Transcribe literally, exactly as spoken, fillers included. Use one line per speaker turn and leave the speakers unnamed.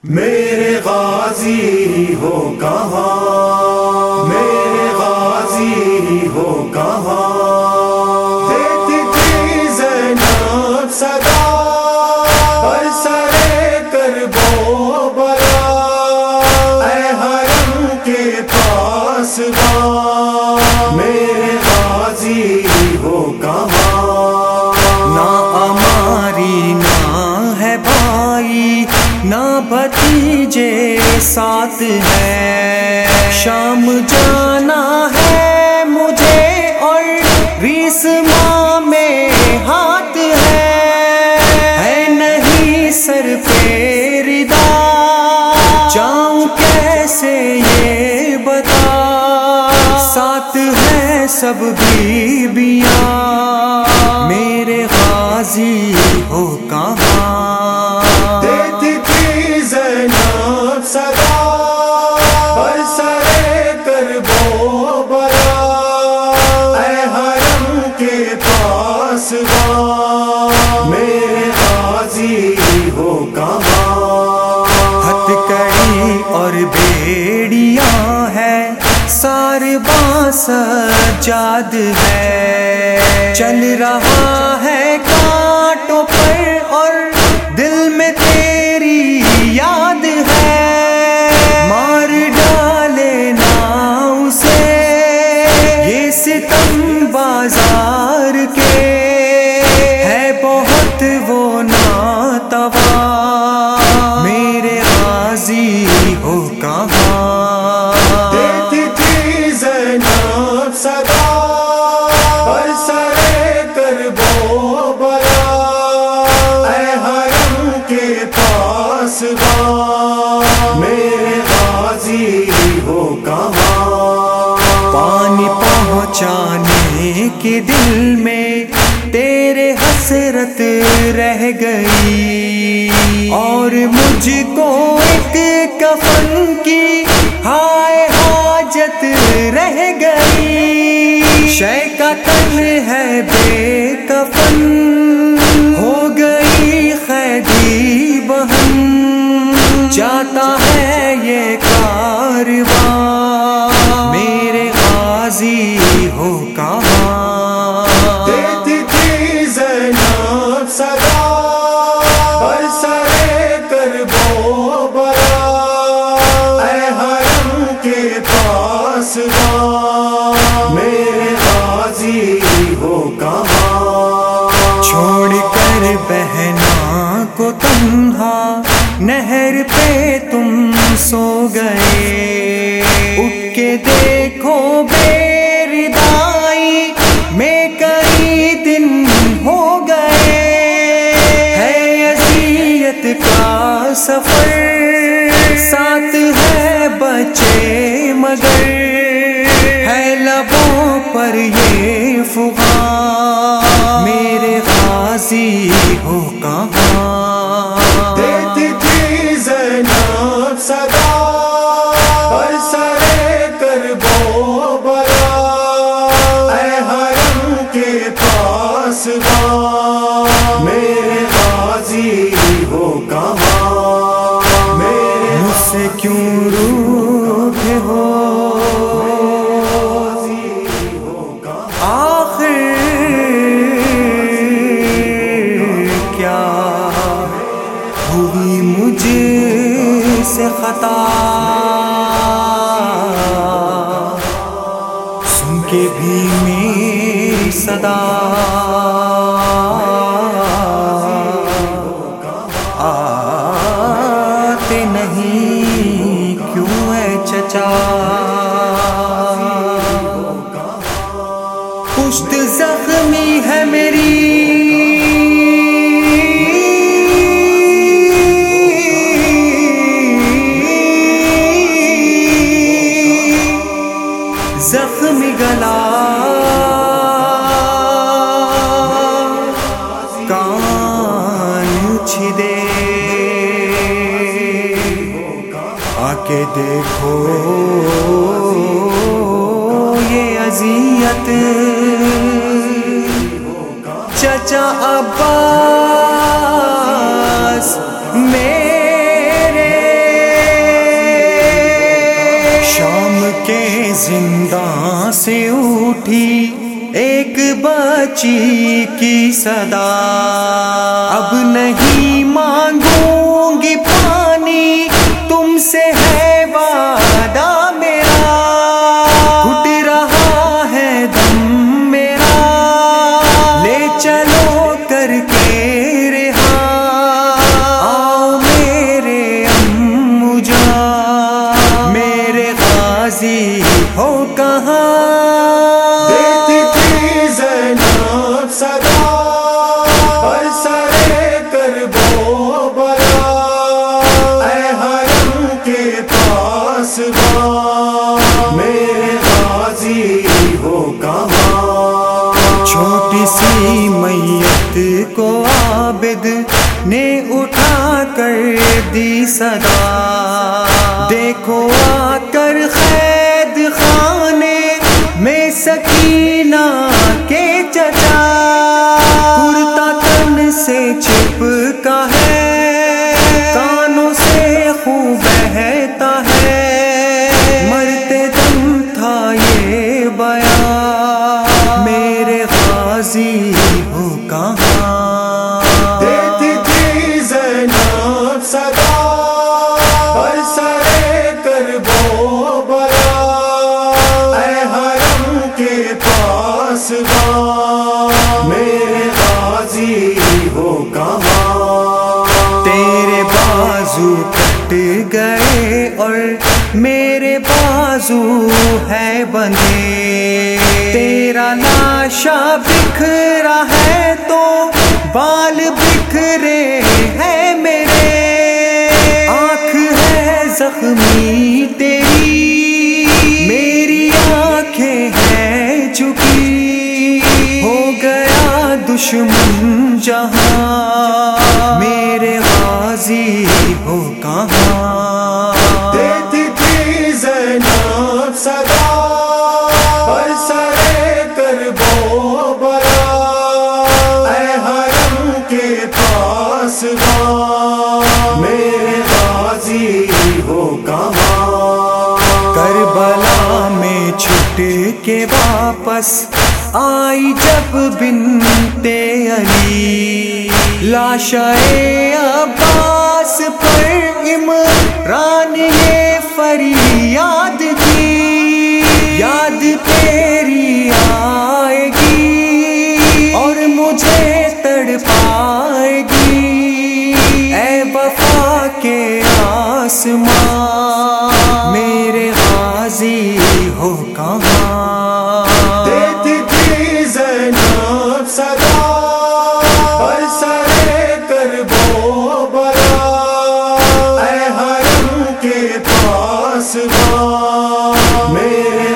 میرے غازی ہو کہاں، میرے غازی ہو کہاں، دیتی تھی زینب صدا پر سرے کربو بلا، اے حرم کے پاس باں، میرے غازی ہو کہاں،
نہ ہماری نہ ہے بھائی نہ بھتیجے ساتھ ہے، شام جانا ہے مجھے اور بیس ماہ میں ہاتھ ہے، ہے نہیں سر پہ ردا، جاؤں کیسے یہ بتا، ساتھ ہے سب بیویاں، میرے غازی ہو کہاں،
دیتی تھی زینب صدا پر سرے کربو بلا، اے حرم کے پاس باں، میرے غازی ہو کہاں،
ہتھ کڑی اور بیڑیاں ہے، سارباں سجاد ہے، چل رہا ہے کانٹوں پر اور دل میں تیری یاد ہے، مار ڈالے نا اسے یہ ستم بازار کے، ہے بہت وہ ناتوا، میرے غازی ہو کہاں،
دیتی تھی زینب صدا پر سرے کربو بلا، اے حرم کے پاس باں، میرے غازی ہو کہاں،
پانی پہنچانے کے دل میں تیرے حسرت رہ گئی، اور مجھ کو ایک کفن کی ہائے حاجت رہ گئی، شے کا تن ہے بے کفن، ہو گئی قیدی بہن، جاتا ہے یہ کارواں، میرے غازی ہو کہاں،
دیتی تھی زینب صدا پر سرے کربو بلا، اے حرم کے پاس باں، میرے غازی ہو کہاں،
چھوڑ کر بہنا کو تنہا نہر پہ تم سو گئے، اٹھ کے دیکھو بے ردائی میں کئی دن ہو گئے، ہے اذیت کا سفر ساتھ ہے بچے مگر، ہے لبوں پر یہ فغاں، میرے غازی ہو کہاں،
دیتی تھی زینب صدا پر سرے کربو بلا، اے حرم کے پاس باں، میرے غازی ہو کہاں، میرے
مجھ سے کیوں روٹھے ہو، آخر کیا ہوئی مجھ سے خطا، سن کے بھی میری صدا آتے نہیں کیوں ہے چچا، پشت زخمی ہے میری زخمی گلا، کان چھدے آ کے دیکھو یہ اذیت، چچا عباس میرے کے زنداں سے اٹھی ایک بچی کی صدا، اب نہیں مانگوں گی پانی تم سے ہے وعدہ میرا، گھٹ رہا ہے دم میرا، لے چلو کر کے رہا، آؤ میرے امو جان، میرے غازی ہو کہاں؟
دیتی تھی زینب صدا پر سرے کربو بلا، اے حرم کے پاس میرے غازی ہو کہاں؟
چھوٹی سی میت کو عابد نے اٹھا کر دی صدا، دیکھو آ کر قید خانے میں سکینہ کے چچا، کرتا تن سے چپکا ہے، کانوں سے خون بہتا ہے، مرتے دم تھا یہ بیان، میرے غازی ہو کہاں؟
دیتی تھی زینب صدا پر سرے کربو بلا، اے حرم کے پاس میرے غازی ہو کہاں؟
تیرے بازو کٹ گئے اور میرے بازو ہے بندھے، تیرا لاشا بکھرا ہے تو بال بکھرے ہیں میرے، آنکھ ہے زخمی تیری، میری آنکھیں ہیں جھکی، ہو گیا دشمن جہاں، میرے غازی ہو کہاں؟
دیتی تھی زینب صدا پر سرے کربو بلا، اے حرم کے پاس میرے غازی ہو کہاں؟
کربلا میں چھٹ کے واپس آئی جب بنت علی، لاشائے عباس پر عمران نے فریاد کی، یاد تیری آئے گی اور مجھے تڑپائے گی، اے وفا کے آسمان، میرے غازی ہو کہاں؟
دیتی تھی زینب صدا پر سرے کربو بلا، اے حرم کے پاس میرے